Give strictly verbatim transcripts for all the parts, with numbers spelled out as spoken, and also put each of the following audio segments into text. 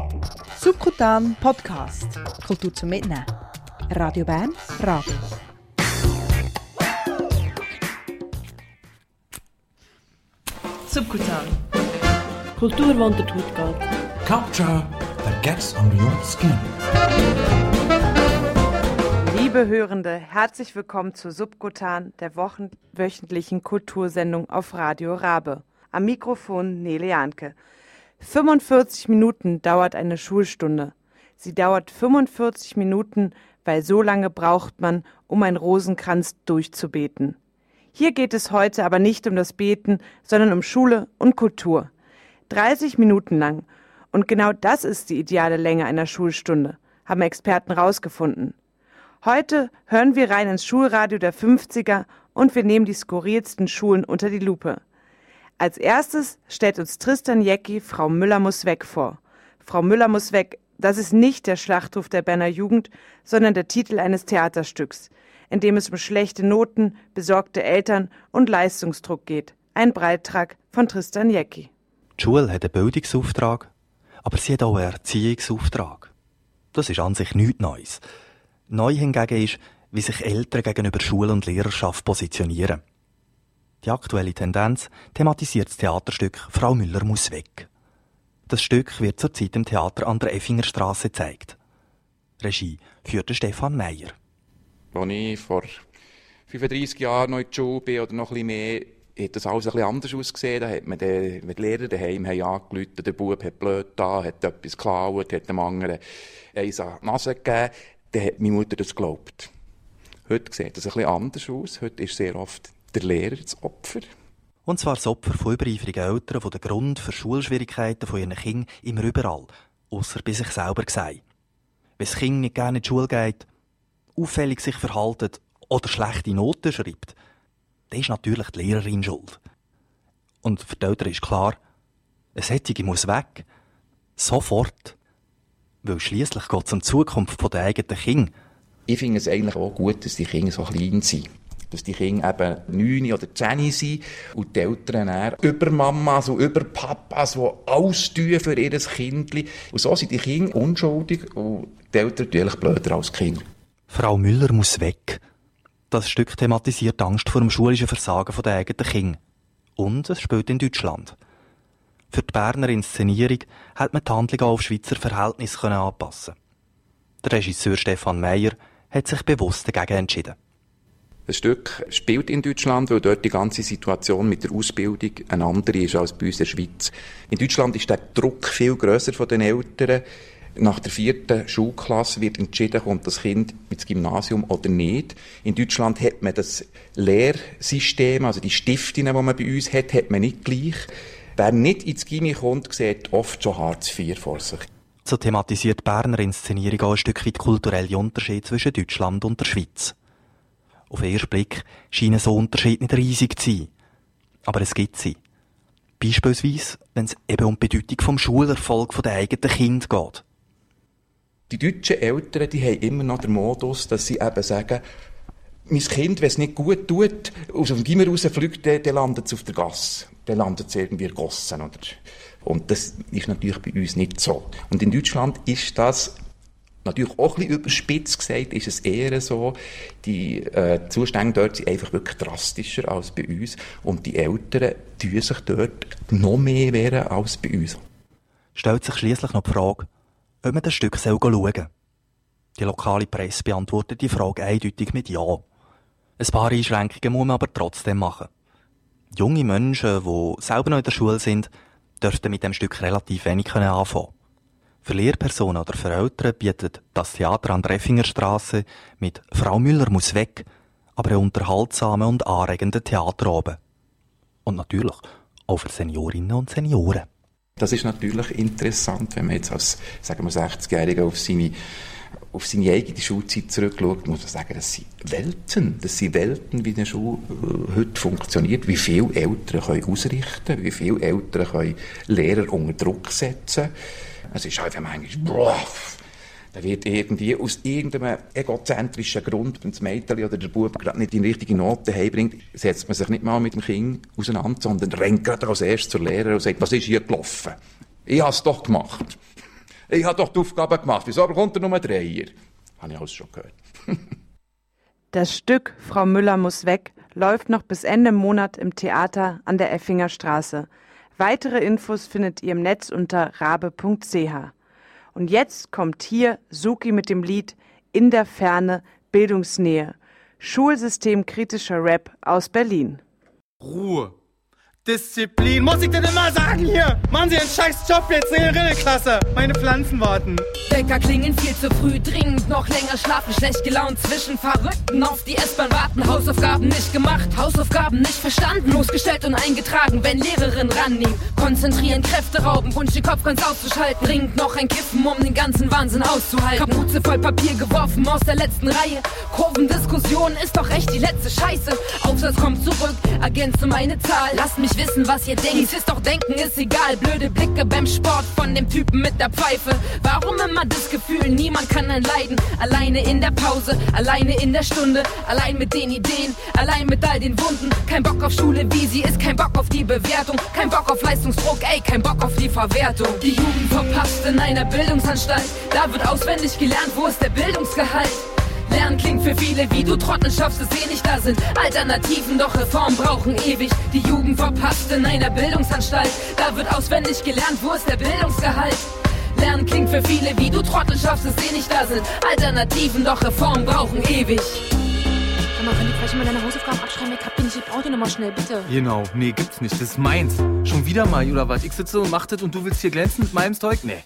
Subkutan Podcast. Kultur zum Mitnehmen. Radio Bern, Radio. Subkutan. Kultur, die unter die Haut geht. Culture that gets under your skin. Liebe Hörende, herzlich willkommen zu Subkutan, der wochen- wöchentlichen Kultursendung auf Radio Rabe. Am Mikrofon Nele Janke. fünfundvierzig Minuten dauert eine Schulstunde. Sie dauert fünfundvierzig Minuten, weil so lange braucht man, um einen Rosenkranz durchzubeten. Hier geht es heute aber nicht um das Beten, sondern um Schule und Kultur. dreißig Minuten lang. Und genau das ist die ideale Länge einer Schulstunde, haben Experten rausgefunden. Heute hören wir rein ins Schulradio der fünfziger und wir nehmen die skurrilsten Schulen unter die Lupe. Als erstes stellt uns Tristan Jecki Frau Müller muss weg vor. Frau Müller muss weg, das ist nicht der Schlachtruf der Berner Jugend, sondern der Titel eines Theaterstücks, in dem es um schlechte Noten, besorgte Eltern und Leistungsdruck geht. Ein Beitrag von Tristan Jecki. Die Schule hat einen Bildungsauftrag, aber sie hat auch einen Erziehungsauftrag. Das ist an sich nichts Neues. Neu hingegen ist, wie sich Eltern gegenüber Schule und Lehrerschaft positionieren. Die aktuelle Tendenz thematisiert das Theaterstück «Frau Müller muss weg». Das Stück wird zurzeit im Theater an der Effingerstrasse gezeigt. Regie führte Stefan Meyer. Als ich vor fünfunddreissig Jahren noch in der Schule bin oder noch ein bisschen mehr, hat das alles ein bisschen anders ausgesehen. Da hat man den, die Lehrer daheim angerufen, der Bub hat blöd da, hat etwas geklaut, hat dem anderen eins an die Nase gegeben. Dann hat meine Mutter das geglaubt. Heute sieht das ein bisschen anders aus. Heute ist sehr oft der Lehrer das Opfer. Und zwar das Opfer von übereifrigen Eltern, die den Grund für Schulschwierigkeiten von ihren Kindern immer überall, ausser bei sich selber sehen. Wenn das Kind nicht gerne in die Schule geht, auffällig sich verhaltet oder schlechte Noten schreibt, dann ist natürlich die Lehrerin schuld. Und für die Eltern ist klar, eine solche muss weg. Sofort. Weil schliesslich geht es um die Zukunft der eigenen Kinder. Ich finde es eigentlich auch gut, dass die Kinder so klein sind. Dass die Kinder eben neun oder zehn sind und die Eltern dann über Mamas und über Papas, die alles tun für ihr Kindchen. Und so sind die Kinder unschuldig und die Eltern natürlich blöder als die Kinder. Frau Müller muss weg. Das Stück thematisiert die Angst vor dem schulischen Versagen der eigenen Kinder. Und es spielt in Deutschland. Für die Berner Inszenierung hat man die Handlung auch auf Schweizer Verhältnisse anpassen. Der Regisseur Stefan Meyer hat sich bewusst dagegen entschieden. Das Stück spielt in Deutschland, weil dort die ganze Situation mit der Ausbildung eine andere ist als bei uns in der Schweiz. In Deutschland ist der Druck viel grösser von den Eltern. Nach der vierten Schulklasse wird entschieden, kommt das Kind ins Gymnasium oder nicht. In Deutschland hat man das Lehrsystem, also die Stiften, die man bei uns hat, hat man nicht gleich. Wer nicht ins Gymnasium kommt, sieht oft schon Hartz vier vor sich. So thematisiert die Berner Inszenierung auch ein Stück weit kulturelle Unterschiede zwischen Deutschland und der Schweiz. Auf den ersten Blick scheinen so Unterschiede nicht riesig zu sein. Aber es gibt sie. Beispielsweise, wenn es eben um die Bedeutung vom Schulerfolg der eigenen Kinder geht. Die deutschen Eltern, die haben immer noch den Modus, dass sie eben sagen, mein Kind, wenn es nicht gut tut, aus dem Gymnasium rausfliegt, dann, dann landet es auf der Gasse. Dann landet es irgendwie ergossen, oder? Und das ist natürlich bei uns nicht so. Und in Deutschland ist das natürlich auch ein bisschen überspitzt gesagt, ist es eher so, die äh, Zustände dort sind einfach wirklich drastischer als bei uns. Und die Eltern tun sich dort noch mehr wehren als bei uns. Stellt sich schliesslich noch die Frage, ob man das Stück schauen soll. Die lokale Presse beantwortet die Frage eindeutig mit Ja. Ein paar Einschränkungen muss man aber trotzdem machen. Junge Menschen, die selber noch in der Schule sind, dürften mit dem Stück relativ wenig anfangen. Für Lehrpersonen oder für Eltern bietet das Theater an der Effingerstrasse mit «Frau Müller muss weg» aber einen unterhaltsamen und anregenden Theaterabend. Und natürlich auch für Seniorinnen und Senioren. Das ist natürlich interessant, wenn man jetzt als, sagen wir, sechzigjähriger auf seine, auf seine eigene Schulzeit zurückschaut, muss man sagen, das sind Welten. Das sind Welten, wie eine Schule heute funktioniert, wie viele Eltern können ausrichten, wie viele Eltern können Lehrer unter Druck setzen. Es ist einfach manchmal, boah, da wird irgendwie aus irgendeinem egozentrischen Grund, wenn das Mädchen oder der Bub gerade nicht die richtige Note heimbringt, setzt man sich nicht mal mit dem Kind auseinander, sondern rennt gerade als erstes zur Lehrer und sagt, was ist hier gelaufen? Ich habe es doch gemacht. Ich habe doch die Aufgabe gemacht, wieso bekommt er nur einen Dreier? Habe ich alles schon gehört. Das Stück Frau Müller muss weg läuft noch bis Ende Monat im Theater an der Effinger Straße. Weitere Infos findet ihr im Netz unter rabe punkt c h. Und jetzt kommt hier Suki mit dem Lied In der Ferne, Bildungsnähe. Schulsystemkritischer Rap aus Berlin. Ruhe. Disziplin. Muss ich denn immer sagen hier? Machen Sie einen scheiß Job jetzt in der Rinneklasse. Meine Pflanzen warten. Wecker klingen viel zu früh, dringend noch länger schlafen, schlecht gelaunt zwischen Verrückten auf die S-Bahn warten. Hausaufgaben nicht gemacht, Hausaufgaben nicht verstanden, losgestellt und eingetragen, wenn Lehrerin rannehmen. Konzentrieren, Kräfte rauben, Wunsch den Kopf ganz auszuschalten. Dringend noch ein Kiffen, um den ganzen Wahnsinn auszuhalten. Kapuze voll Papier geworfen aus der letzten Reihe. Kurvendiskussion ist doch echt die letzte Scheiße. Aufsatz kommt zurück, ergänze meine Zahl. Lasst mich wissen, was ihr denkt. Dies ist doch denken, ist egal. Blöde Blicke beim Sport von dem Typen mit der Pfeife. Warum immer das Gefühl, niemand kann ein leiden. Alleine in der Pause, alleine in der Stunde, allein mit den Ideen, allein mit all den Wunden. Kein Bock auf Schule, wie sie ist, kein Bock auf die Bewertung, kein Bock auf Leistungsdruck, ey, kein Bock auf die Verwertung. Die Jugend verpasst in einer Bildungsanstalt. Da wird auswendig gelernt, wo ist der Bildungsgehalt? Lernen klingt für viele wie du Trottel, schaffst es eh nicht, da sind Alternativen, doch Reformen brauchen ewig. Die Jugend verpasst in einer Bildungsanstalt. Da wird auswendig gelernt, wo ist der Bildungsgehalt? Lernen klingt für viele wie du Trottel, schaffst es eh nicht, da sind Alternativen, doch Reformen brauchen ewig. Sag mal, könnt ihr gleich mal deine Hausaufgaben abschreiben? Ich hab die nicht, ich brauch die nochmal schnell, bitte. Genau, nee, gibt's nicht, das ist meins. Schon wieder mal, oder was? Ich sitze und mach das und du willst hier glänzen mit meinem Zeug? Nee.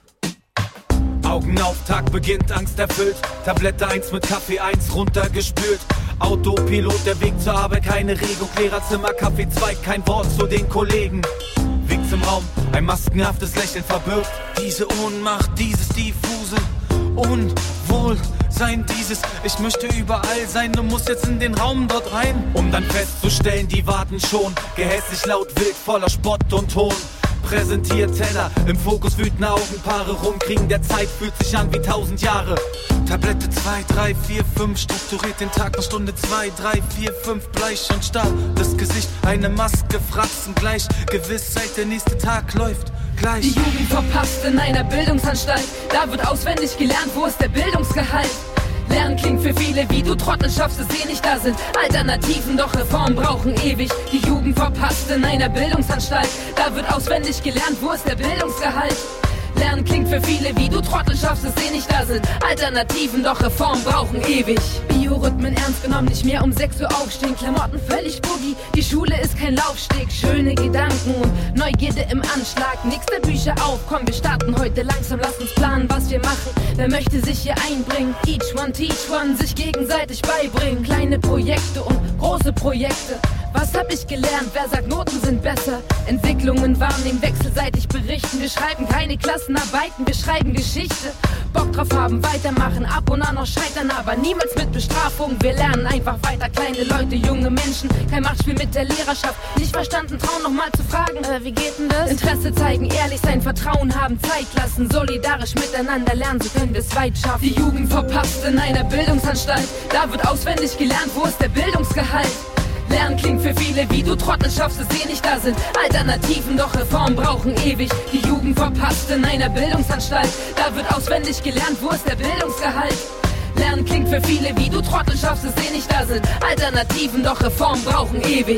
Augen auf, Tag beginnt, Angst erfüllt. Tablette eins mit Kaffee eins runtergespült. Autopilot, der Weg zur Arbeit, keine Regung. Lehrerzimmer, Kaffee zwei, kein Wort zu den Kollegen. Weg zum Raum, ein maskenhaftes Lächeln verbirgt. Diese Ohnmacht, dieses diffuse Unwohlsein, dieses ich möchte überall sein, du musst jetzt in den Raum dort rein. Um dann festzustellen, die warten schon. Gehässig, laut, wild, voller Spott und Hohn. Präsentiert Teller, im Fokus wütende Augenpaare. Rumkriegen der Zeit fühlt sich an wie tausend Jahre. Tablette zwei, drei, vier, fünf, strukturiert den Tag nach Stunde zwei, drei, vier, fünf, bleich und starr. Das Gesicht, eine Maske, Fratzen gleich. Gewissheit, der nächste Tag läuft gleich. Die Jugend verpasst in einer Bildungsanstalt. Da wird auswendig gelernt, wo ist der Bildungsgehalt? Lernen klingt für viele wie du Trottel, schaffst es eh nicht, da sind Alternativen, doch Reformen brauchen ewig. Die Jugend verpasst in einer Bildungsanstalt. Da wird auswendig gelernt, wo ist der Bildungsgehalt? Lernen klingt für viele wie du Trottel, schaffst es eh nicht, da sind Alternativen, doch Reformen brauchen ewig. Biorhythmen ernst genommen, nicht mehr um sechs Uhr aufstehen, Klamotten völlig boogie, die Schule ist kein Laufsteg, schöne Gedanken und Neugierde im Anschlag. Nächste Bücher auf, komm, wir starten heute langsam, lass uns planen, was wir machen, wer möchte sich hier einbringen? Each one, teach one, sich gegenseitig beibringen, kleine Projekte und große Projekte. Was hab ich gelernt? Wer sagt, Noten sind besser? Entwicklungen wahrnehmen, wechselseitig berichten. Wir schreiben keine Klassenarbeiten, wir schreiben Geschichte. Bock drauf haben, weitermachen, ab und an noch scheitern, aber niemals mit Bestrafung. Wir lernen einfach weiter, kleine Leute, junge Menschen. Kein Machtspiel mit der Lehrerschaft. Nicht verstanden, trauen noch mal zu fragen. Äh, wie geht denn das? Interesse zeigen, ehrlich sein, Vertrauen haben, Zeit lassen. Solidarisch miteinander lernen, so können wir es weit schaffen. Die Jugend verpasst in einer Bildungsanstalt. Da wird auswendig gelernt, wo ist der Bildungsgehalt? Lernen klingt für viele wie du Trottel, schaffst es eh nicht, da sind Alternativen, doch Reformen brauchen ewig. Die Jugend verpasst in einer Bildungsanstalt. Da wird auswendig gelernt, wo ist der Bildungsgehalt? Lernen klingt für viele wie du Trottel, schaffst es eh nicht, da sind Alternativen, doch Reformen brauchen ewig.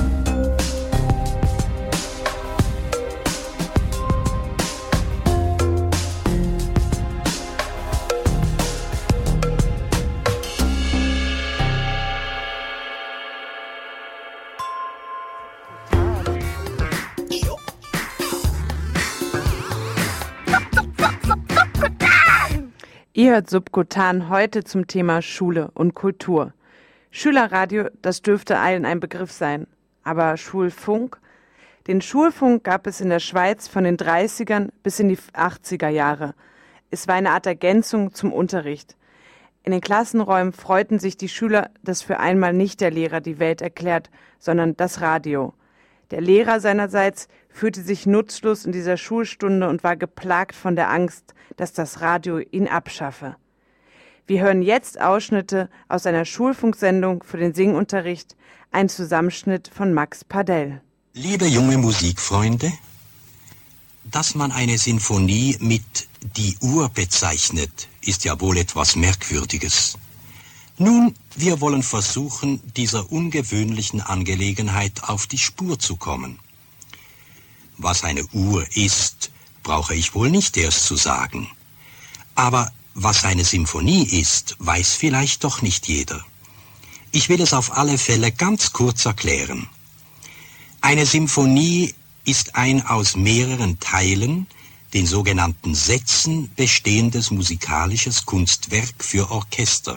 Ihr hört Subkutan heute zum Thema Schule und Kultur. Schülerradio, das dürfte allen ein Begriff sein. Aber Schulfunk? Den Schulfunk gab es in der Schweiz von den dreißigern bis in die achtziger Jahre. Es war eine Art Ergänzung zum Unterricht. In den Klassenräumen freuten sich die Schüler, dass für einmal nicht der Lehrer die Welt erklärt, sondern das Radio. Der Lehrer seinerseits fühlte sich nutzlos in dieser Schulstunde und war geplagt von der Angst, dass das Radio ihn abschaffe. Wir hören jetzt Ausschnitte aus einer Schulfunksendung für den Singunterricht, ein Zusammenschnitt von Max Padell. Liebe junge Musikfreunde, dass man eine Sinfonie mit die Uhr bezeichnet, ist ja wohl etwas Merkwürdiges. Nun, wir wollen versuchen, dieser ungewöhnlichen Angelegenheit auf die Spur zu kommen. Was eine Uhr ist, brauche ich wohl nicht erst zu sagen. Aber was eine Symphonie ist, weiß vielleicht doch nicht jeder. Ich will es auf alle Fälle ganz kurz erklären. Eine Symphonie ist ein aus mehreren Teilen, den sogenannten Sätzen, bestehendes musikalisches Kunstwerk für Orchester.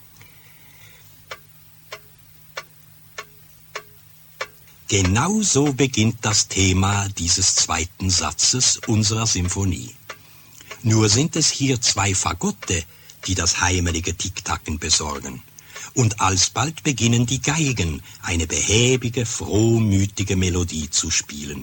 Genau so beginnt das Thema dieses zweiten Satzes unserer Symphonie. Nur sind es hier zwei Fagotte, die das heimelige Ticktacken besorgen. Und alsbald beginnen die Geigen, eine behäbige, frohmütige Melodie zu spielen.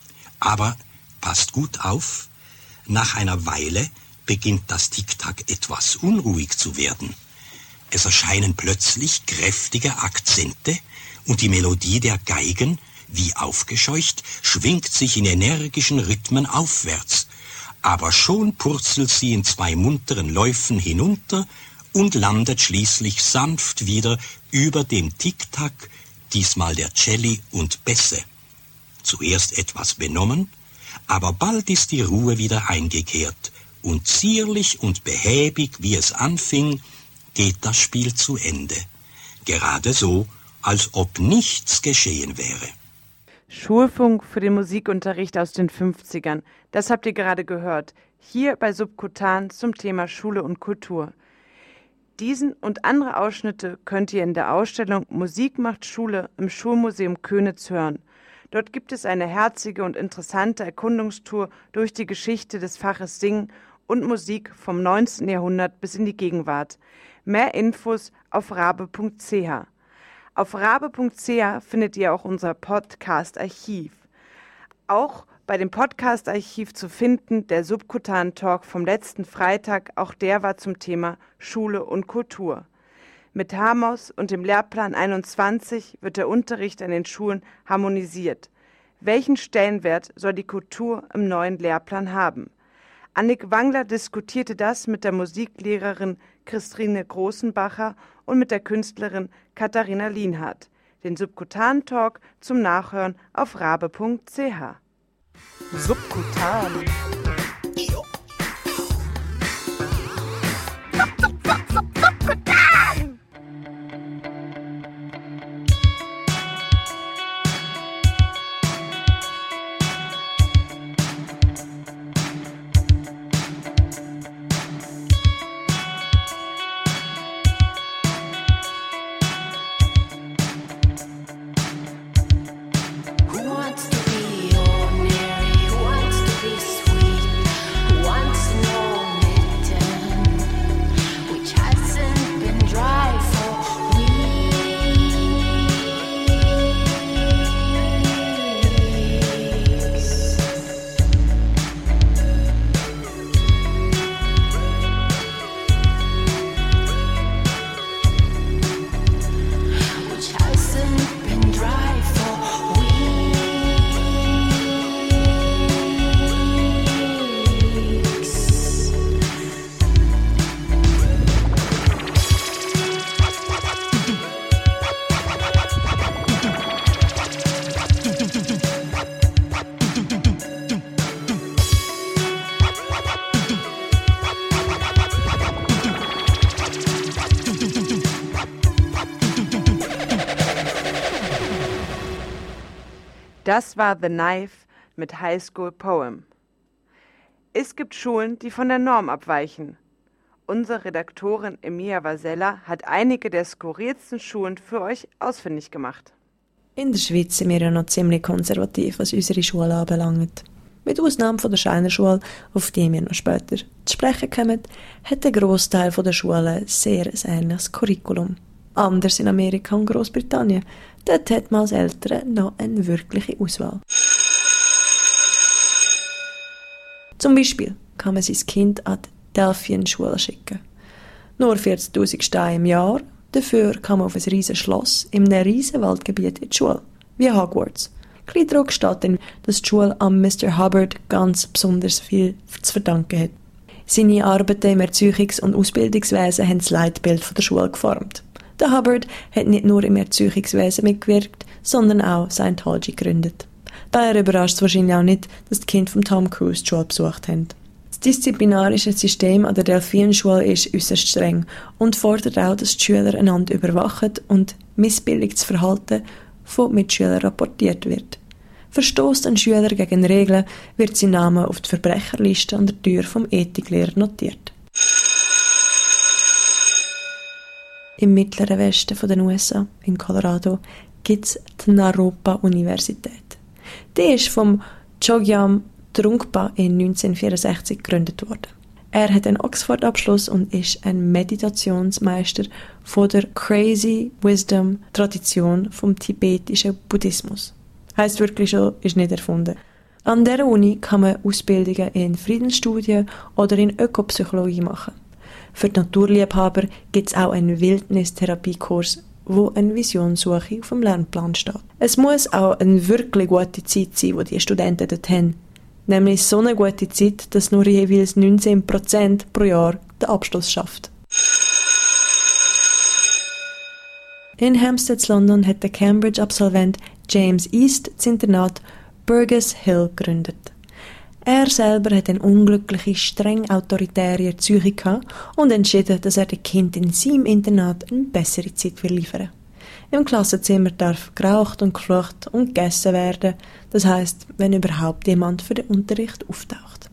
Aber passt gut auf, nach einer Weile beginnt das Ticktack etwas unruhig zu werden. Es erscheinen plötzlich kräftige Akzente und die Melodie der Geigen, wie aufgescheucht, schwingt sich in energischen Rhythmen aufwärts. Aber schon purzelt sie in zwei munteren Läufen hinunter und landet schließlich sanft wieder über dem Ticktack, diesmal der Celli und Bässe. Zuerst etwas benommen, aber bald ist die Ruhe wieder eingekehrt und zierlich und behäbig, wie es anfing, geht das Spiel zu Ende. Gerade so, als ob nichts geschehen wäre. Schulfunk für den Musikunterricht aus den fünfzigern. Das habt ihr gerade gehört. Hier bei Subkutan zum Thema Schule und Kultur. Diesen und andere Ausschnitte könnt ihr in der Ausstellung Musik macht Schule im Schulmuseum Könitz hören. Dort gibt es eine herzige und interessante Erkundungstour durch die Geschichte des Faches Singen und Musik vom neunzehnten Jahrhundert bis in die Gegenwart. Mehr Infos auf rabe punkt c h. Auf rabe punkt c h findet ihr auch unser Podcast-Archiv. Auch bei dem Podcast-Archiv zu finden der Subkutan-Talk vom letzten Freitag, auch der war zum Thema Schule und Kultur. Mit Hamos und dem Lehrplan einundzwanzig wird der Unterricht an den Schulen harmonisiert. Welchen Stellenwert soll die Kultur im neuen Lehrplan haben? Annik Wangler diskutierte das mit der Musiklehrerin Christine Großenbacher und mit der Künstlerin Katharina Lienhardt. Den Subkutan-Talk zum Nachhören auf rabe punkt c h. Subkutan. Das war The Knife mit High School Poem. Es gibt Schulen, die von der Norm abweichen. Unsere Redaktorin Emilia Vasella hat einige der skurrilsten Schulen für euch ausfindig gemacht. In der Schweiz sind wir ja noch ziemlich konservativ, was unsere Schule anbelangt. Mit Ausnahme von der Scheinerschule, auf die wir noch später zu sprechen kommen, hat der Grossteil der Schulen sehr ein ähnliches Curriculum. Anders in Amerika und Großbritannien. Dort hat man als Eltern noch eine wirkliche Auswahl. Zum Beispiel kann man sein Kind an die Delphienschule schicken. Nur vierzigtausend Steine im Jahr, dafür kann man auf ein riesiges Schloss in einem riesigen Waldgebiet in die Schule, wie Hogwarts. Kleidruck steht dann, dass die Schule an Mister Hubbard ganz besonders viel zu verdanken hat. Seine Arbeiten im Erziehungs- und Ausbildungswesen haben das Leitbild der Schule geformt. Der Hubbard hat nicht nur im Erziehungswesen mitgewirkt, sondern auch Scientology gegründet. Daher überrascht es wahrscheinlich auch nicht, dass die Kinder von Tom Cruise die Schule besucht haben. Das disziplinarische System an der Delphinenschule ist äußerst streng und fordert auch, dass die Schüler einander überwachen und missbilligendes Verhalten von Mitschülern rapportiert wird. Verstößt ein Schüler gegen Regeln, wird sein Name auf die Verbrecherliste an der Tür vom Ethiklehrer notiert. Im mittleren Westen der U S A, in Colorado, gibt es die Naropa-Universität. Die ist vom Chogyam Trungpa in neunzehnhundertvierundsechzig gegründet worden. Er hat einen Oxford-Abschluss und ist ein Meditationsmeister von der Crazy Wisdom-Tradition vom tibetischen Buddhismus. Heisst wirklich schon, ist nicht erfunden. An dieser Uni kann man Ausbildungen in Friedensstudien oder in Ökopsychologie machen. Für die Naturliebhaber gibt es auch einen Wildnistherapiekurs, wo eine Visionssuche auf dem Lernplan steht. Es muss auch eine wirklich gute Zeit sein, die die Studenten dort haben. Nämlich so eine gute Zeit, dass nur jeweils neunzehn Prozent pro Jahr den Abschluss schafft. In Hampstead, London, hat der Cambridge-Absolvent James East das Internat Burgess Hill gegründet. Er selber hat eine unglückliche, streng autoritäre Erziehung gehabt und entschieden, dass er den Kindern in seinem Internat eine bessere Zeit liefern will. Im Klassenzimmer darf geraucht und geflucht und gegessen werden, das heisst, wenn überhaupt jemand für den Unterricht auftaucht.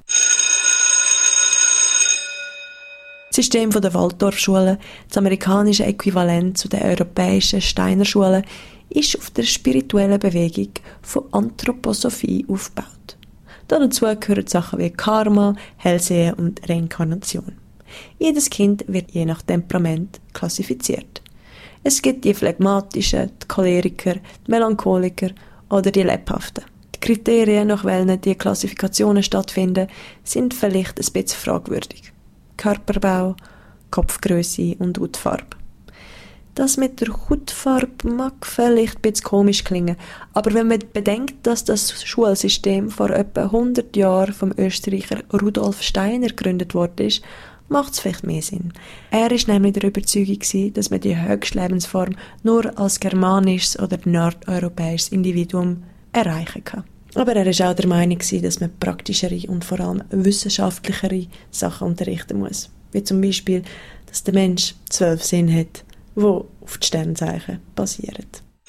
Das System der Waldorfschulen, das amerikanische Äquivalent zu den europäischen Steinerschulen, ist auf der spirituellen Bewegung von Anthroposophie aufgebaut. Dazu gehören Sachen wie Karma, Hellsehen und Reinkarnation. Jedes Kind wird je nach Temperament klassifiziert. Es gibt die Phlegmatischen, die Choleriker, die Melancholiker oder die Lebhaften. Die Kriterien, nach welchen die Klassifikationen stattfinden, sind vielleicht ein bisschen fragwürdig. Körperbau, Kopfgröße und Hautfarbe. Das mit der Hautfarbe mag vielleicht ein bisschen komisch klingen, aber wenn man bedenkt, dass das Schulsystem vor etwa hundert Jahren vom Österreicher Rudolf Steiner gegründet worden ist, macht es vielleicht mehr Sinn. Er war nämlich der Überzeugung, dass man die höchste Lebensform nur als germanisches oder nordeuropäisches Individuum erreichen kann. Aber er war auch der Meinung, dass man praktischere und vor allem wissenschaftlichere Sachen unterrichten muss. Wie zum Beispiel, dass der Mensch zwölf Sinne hat, die auf die Sternzeichen basieren.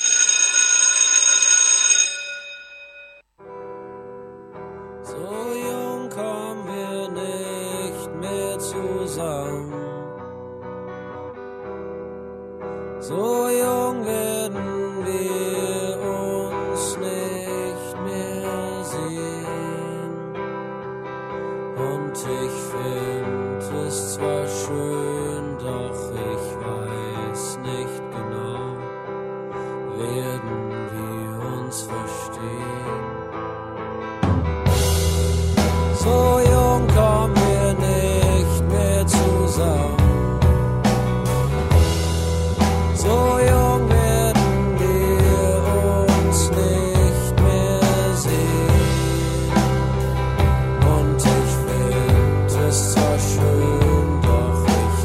So jung kommen wir nicht mehr zusammen. So jung werden wir uns nicht mehr sehen. Und ich finde es zwar schön, doch ich weiß nicht genau, werden wir uns verstehen. So jung kommen wir nicht mehr zusammen. So jung werden wir uns nicht mehr sehen. Und ich finde es zwar schön, doch ich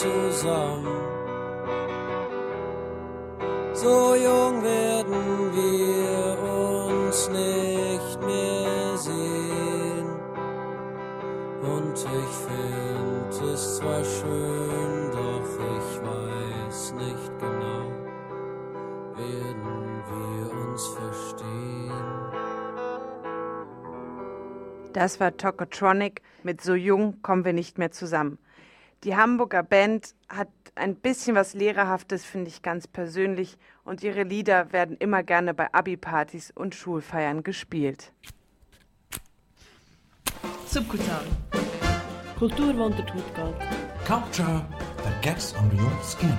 zusammen. So jung werden wir uns nicht mehr sehen. Und ich find es zwar schön, doch ich weiß nicht genau, werden wir uns verstehen. Das war Tokotronic mit So jung kommen wir nicht mehr zusammen. Die Hamburger Band hat ein bisschen was Lehrerhaftes, finde ich ganz persönlich, und ihre Lieder werden immer gerne bei Abi-Partys und Schulfeiern gespielt. Subkutan. Kultur, die unter die Haut geht. Culture that gets under your skin.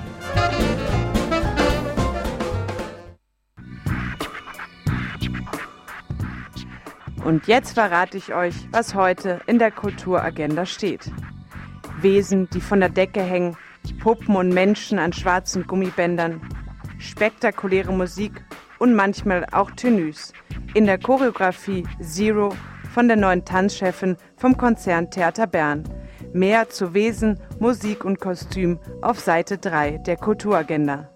Und jetzt verrate ich euch, was heute in der Kulturagenda steht. Wesen, die von der Decke hängen, Puppen und Menschen an schwarzen Gummibändern, spektakuläre Musik und manchmal auch Tenues. In der Choreografie Zero von der neuen Tanzchefin vom Konzern Theater Bern. Mehr zu Wesen, Musik und Kostüm auf Seite drei der Kulturagenda.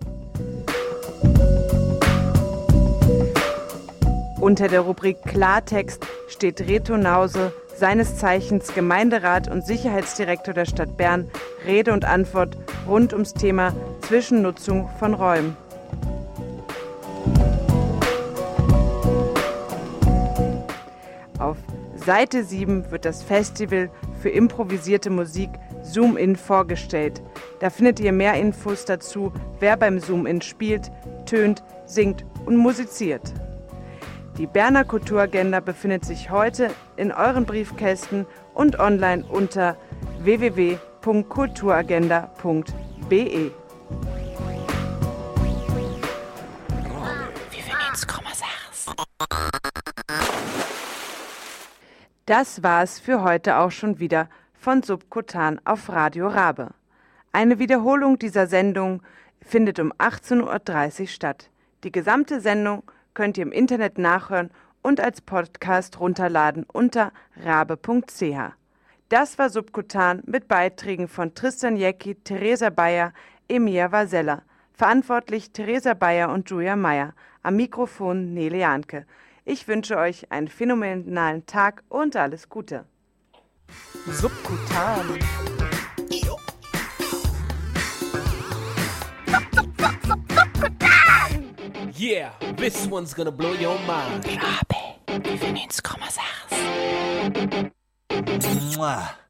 Unter der Rubrik Klartext steht Reto Nause, seines Zeichens Gemeinderat und Sicherheitsdirektor der Stadt Bern, Rede und Antwort rund ums Thema Zwischennutzung von Räumen. Auf Seite sieben wird das Festival für improvisierte Musik Zoom-In vorgestellt. Da findet ihr mehr Infos dazu, wer beim Zoom-In spielt, tönt, singt und musiziert. Die Berner Kulturagenda befindet sich heute in euren Briefkästen und online unter w w w punkt kulturagenda punkt b e. Das war's für heute auch schon wieder von Subkutan auf Radio Rabe. Eine Wiederholung dieser Sendung findet um achtzehn Uhr dreißig statt. Die gesamte Sendung könnt ihr im Internet nachhören und als Podcast runterladen unter rabe punkt c h. Das war Subkutan mit Beiträgen von Tristan Jecki, Theresa Bayer, Emilia Vasella. Verantwortlich Theresa Bayer und Julia Meyer. Am Mikrofon Nele Janke. Ich wünsche euch einen phänomenalen Tag und alles Gute. Subkutan. Yeah, this one's gonna blow your mind. Rabe, neunundneunzig Komma sechs.